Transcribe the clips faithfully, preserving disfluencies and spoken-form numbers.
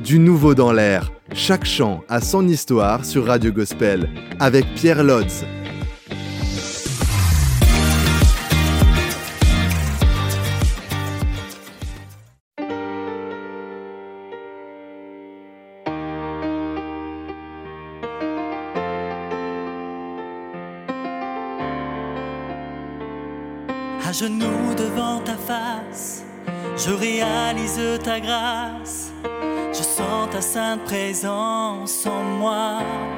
Du nouveau dans l'air. Chaque chant a son histoire sur Radio Gospel avec Pierre Lotz. À genoux devant ta face, je réalise ta grâce. Je sens ta sainte présence en moi.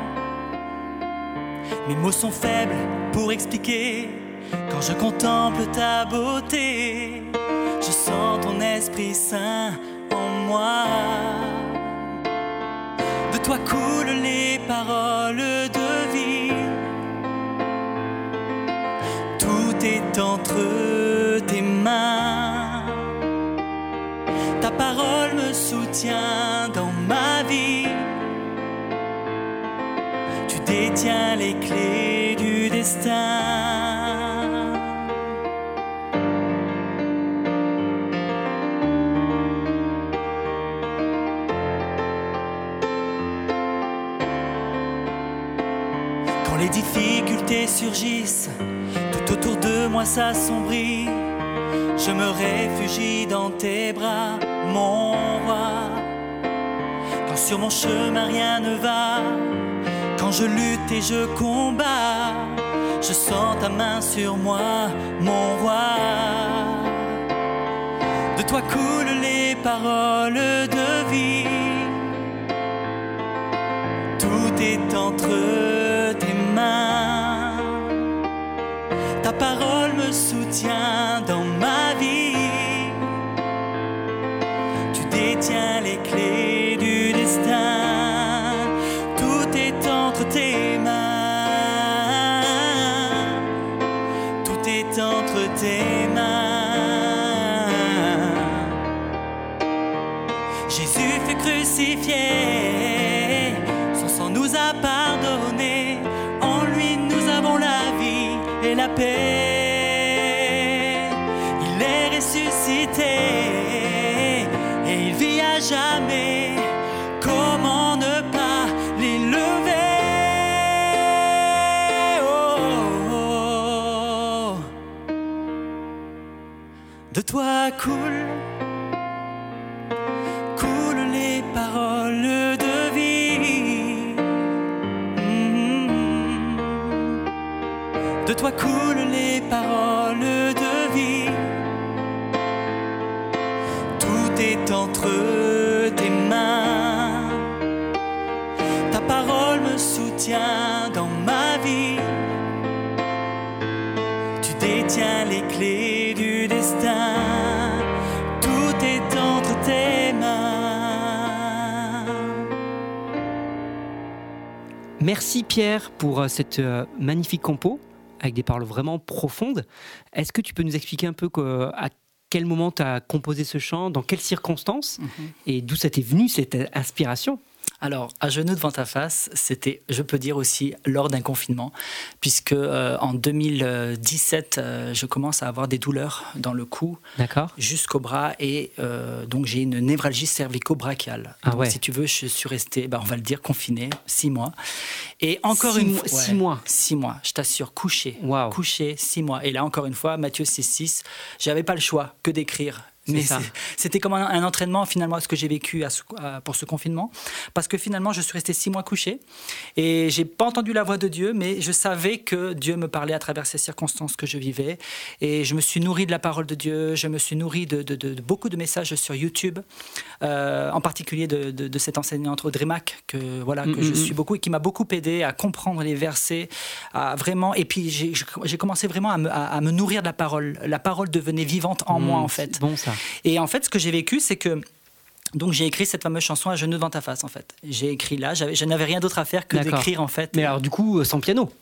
Mes mots sont faibles pour expliquer. Quand je contemple ta beauté, je sens ton Esprit Saint en moi. De toi coulent les paroles de vie. Tout est entre tes mains. Ta parole me soutient dans ma vie. Tu détiens les clés du destin. Quand les difficultés surgissent, tout autour de moi s'assombrit. Je me réfugie dans tes bras, mon roi. Quand sur mon chemin rien ne va, quand je lutte et je combats, je sens ta main sur moi, mon roi. De toi coulent les paroles de vie. Tout est entre tes mains. Ta parole me soutient dans ma vie. Tu détiens les clés du destin. Tout est entre tes mains. Tout est entre tes mains. Jésus fut crucifié. Son sang nous a pardonné. En lui nous avons la vie et la paix. Il est ressuscité et il vit à jamais. Comment ne pas l'élever? Oh, oh, oh. De toi coulent, coulent les paroles de vie. Mm-hmm. De toi coulent les paroles de vie. Tout est entre tes mains. Ta parole me soutient dans ma vie. Tu détiens les clés du destin. Tout est entre tes mains. Merci Pierre pour cette magnifique compo avec des paroles vraiment profondes. Est-ce que tu peux nous expliquer un peu que, à quel moment tu as composé ce chant, dans quelles circonstances, mm-hmm. et d'où ça t'est venu cette inspiration? Alors, à genoux devant ta face, c'était, je peux dire aussi, lors d'un confinement, puisque euh, en deux mille dix-sept, euh, je commence à avoir des douleurs dans le cou, D'accord. jusqu'au bras, et euh, donc j'ai une névralgie cervico-brachiale. Ah donc, ouais. si tu veux, je suis resté, bah, on va le dire, confiné, six mois. Et encore six une mois, fois, six ouais, mois. Six mois, je t'assure, couché, Wow. couché, six mois. Et là, encore une fois, Matthieu six six, j'avais pas le choix que d'écrire. Mais C'est ça. c'est, c'était comme un, un entraînement finalement ce que j'ai vécu à ce, à, pour ce confinement, parce que finalement je suis resté six mois couché et j'ai pas entendu la voix de Dieu, mais je savais que Dieu me parlait à travers ces circonstances que je vivais, et je me suis nourri de la parole de Dieu, je me suis nourri de, de, de, de beaucoup de messages sur YouTube, euh, en particulier de, de, de cette enseignante Audrey Mack que voilà que mm-hmm. je suis beaucoup et qui m'a beaucoup aidé à comprendre les versets, à vraiment, et puis j'ai, j'ai commencé vraiment à me, à, à me nourrir de la parole. La parole devenait vivante en mmh, moi en fait. C'est bon ça. Et en fait, ce que j'ai vécu, c'est que donc j'ai écrit cette fameuse chanson à genoux devant ta face en fait. J'ai écrit là, j'avais, je n'avais rien d'autre à faire que D'accord. d'écrire en fait. Mais alors du coup, sans piano?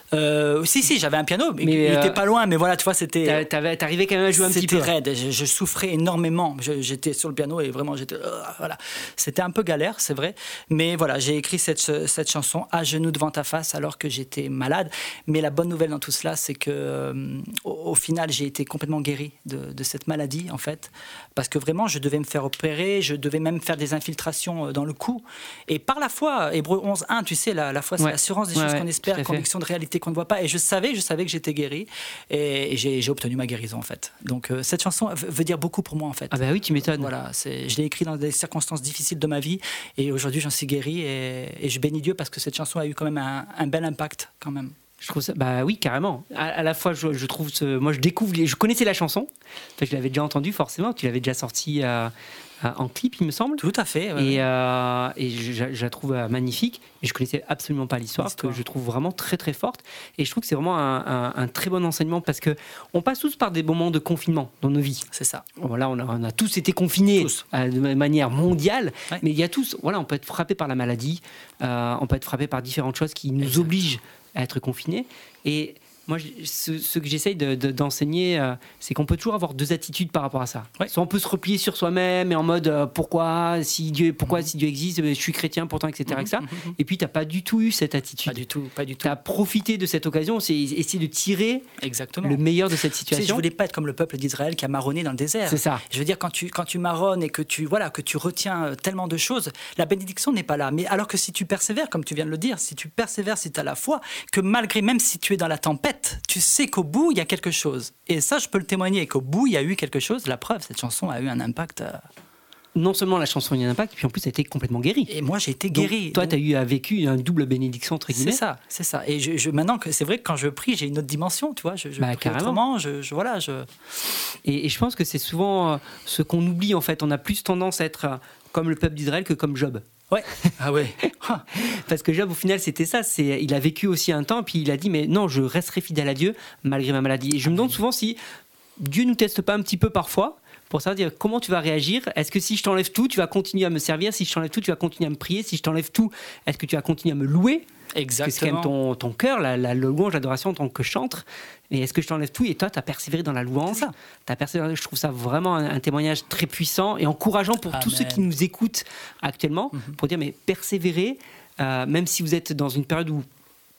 Euh, si, si, j'avais un piano, mais, Mais, il euh, était pas loin, mais voilà, tu vois, c'était. T'a- t'avais- T'arrivais quand même à jouer un petit peu. C'était raide, je, je souffrais énormément. Je- j'étais sur le piano et vraiment, j'étais. euh, voilà. C'était un peu galère, c'est vrai. Mais voilà, j'ai écrit cette, cette chanson à genoux devant ta face alors que j'étais malade. Mais la bonne nouvelle dans tout cela, c'est que euh, au, au final, j'ai été complètement guéri de, de cette maladie, en fait. Parce que vraiment, je devais me faire opérer, je devais même faire des infiltrations dans le cou. Et par la foi, Hébreux onze un, tu sais, la, la foi, c'est Ouais. l'assurance des Ouais, choses ouais, qu'on tout à espère, fait. conviction de réalité qu'on ne voit pas. Et je savais, je savais que j'étais guéri. Et, et j'ai, j'ai obtenu ma guérison, en fait. Donc, euh, cette chanson v- veut dire beaucoup pour moi, en fait. Ah bah oui, tu m'étonnes. Voilà, c'est, je l'ai écrit dans des circonstances difficiles de ma vie. Et aujourd'hui, j'en suis guéri. Et, et je bénis Dieu parce que cette chanson a eu quand même un, un bel impact, quand même. Je trouve ça, bah oui, carrément. À, à la fois, je, je trouve, ce, moi, je découvre, les- je connaissais la chanson. Enfin, je l'avais déjà entendue forcément. Tu l'avais déjà sortie euh, euh, en clip, il me semble. Tout à fait. ouais. Et, euh, et je, je- je la trouve euh, magnifique. Et je connaissais absolument pas l'histoire, L'histoire. que je trouve vraiment très très forte. Et je trouve que c'est vraiment un, un- un très bon enseignement parce que on passe tous par des moments de confinement dans nos vies. C'est ça. Voilà, on a, on a tous été confinés Tous. euh, de manière mondiale, Ouais. mais il y a tous, voilà, on peut être frappé par la maladie, euh, on peut être frappé par différentes choses qui nous Exact. obligent à être confinés. Et moi, je- ce, ce que j'essaye de- de- d'enseigner, euh, c'est qu'on peut toujours avoir deux attitudes par rapport à ça. Ouais. Soit on peut se replier sur soi-même et en mode euh, pourquoi si Dieu, pourquoi si Dieu existe, je suis chrétien pourtant, et cetera et cetera. Et puis t'as pas du tout eu cette attitude. Pas du tout, pas du tout. Tu as profité de cette occasion, c'est essayer de tirer Exactement. le meilleur de cette Tu sais, je situation. voulais pas être comme le peuple d'Israël qui a marronné dans le désert. C'est ça. Je veux dire, quand tu, quand tu marronnes et que tu, voilà, que tu retiens euh, tellement de choses, la bénédiction n'est pas là. Mais alors que si tu persévères, comme tu viens de le dire, si tu persévères, si tu as la foi, que malgré, même si tu es dans la tempête, tu sais qu'au bout, il y a quelque chose. Et ça, je peux le témoigner, qu'au bout, il y a eu quelque chose. La preuve, cette chanson a eu un impact. euh, Non seulement la chanson a eu un impact, puis en plus, ça a été complètement guéri. Et moi, j'ai été Donc, guéri. toi, Donc, tu as eu à vécu une double bénédiction, entre guillemets. c'est ça, c'est ça. Et je, je- maintenant, que c'est vrai que quand je prie, j'ai une autre dimension, tu vois. Je, je Bah, prie carrément. autrement, je, je- voilà, je... Et, et je pense que c'est souvent euh, ce qu'on oublie, en fait. On a plus tendance à être euh, comme le peuple d'Israël que comme Job. Ouais. Ah ouais. Ah. Parce que Job, au final, c'était ça. C'est, il a vécu aussi un temps, puis il a dit, mais non, je resterai fidèle à Dieu malgré ma maladie. Et je me demande souvent si Dieu nous teste pas un petit peu parfois pour savoir dire comment tu vas réagir. Est-ce que si je t'enlève tout, tu vas continuer à me servir? Si je t'enlève tout, tu vas continuer à me prier? Si je t'enlève tout, est-ce que tu vas continuer à me louer? Parce que c'est quand Exactement. même ton, ton cœur, la, la louange, l'adoration en tant que chantre. Et est-ce que je t'enlève tout et toi, tu as persévéré dans la louange? C'est ça. T'as persévéré. Je trouve ça vraiment un, un témoignage très puissant et encourageant pour tous Amen. ceux qui nous écoutent actuellement, pour dire, mais persévérez, euh, même si vous êtes dans une période où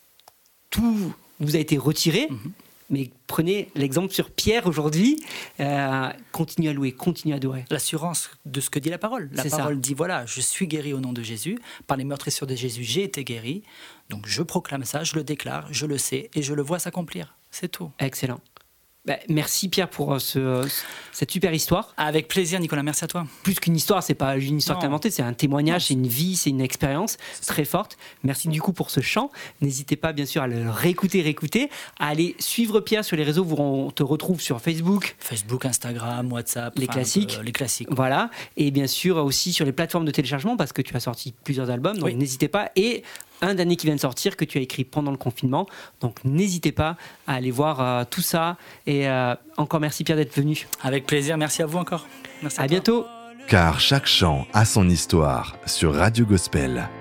tout vous a été retiré, mais prenez l'exemple sur Pierre aujourd'hui, euh, continuez à louer, continuez à adorer. L'assurance de ce que dit la parole. La C'est ça. parole dit, voilà, je suis guéri au nom de Jésus. Par les meurtrissures de Jésus, j'ai été guéri. Donc je proclame ça, je le déclare, je le sais et je le vois s'accomplir. C'est tout. Excellent. Bah, merci Pierre pour euh, ce, cette super histoire. Avec plaisir, Nicolas, merci à toi. Plus qu'une histoire, c'est pas une histoire Non. que t'as inventée, c'est un témoignage, Non. c'est une vie, c'est une expérience très forte. Merci du coup pour ce chant. N'hésitez pas bien sûr à le réécouter, réécouter, à aller suivre Pierre sur les réseaux. Vous- On te retrouve sur Facebook, Facebook, Instagram, WhatsApp. Les enfin, classiques. euh, les classiques. voilà, et bien sûr aussi sur les plateformes de téléchargement parce que tu as sorti plusieurs albums, donc Oui. n'hésitez pas. Et un dernier qui vient de sortir que tu as écrit pendant le confinement, donc n'hésitez pas à aller voir euh, tout ça. Et euh, encore merci Pierre d'être venu. Avec plaisir, merci à vous encore. Merci à À toi. bientôt. Car chaque chant a son histoire sur Radio Gospel.